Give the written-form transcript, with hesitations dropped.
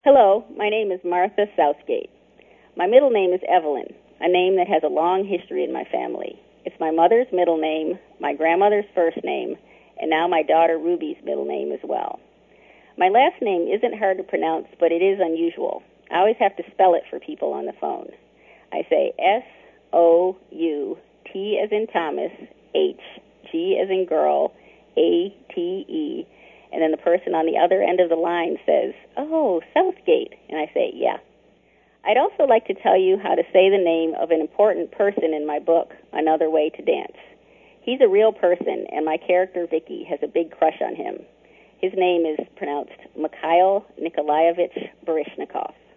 Hello, my name is Martha Southgate. My middle name is Evelyn, a name that has a long history in my family. It's my mother's middle name, my grandmother's first name, and now my daughter Ruby's middle name as well. My last name isn't hard to pronounce, but it is unusual. I always have to spell it for people on the phone. I say S-O-U-T as in Thomas, H, G as in girl, A-T-E, and then the person on the other end of the line says, "Oh, Southgate," and I say, "Yeah." I'd also like to tell you how to say the name of an important person in my book, Another Way to Dance. He's a real person, and my character, Vicky, has a big crush on him. His name is pronounced Mikhail Nikolaevich Baryshnikov.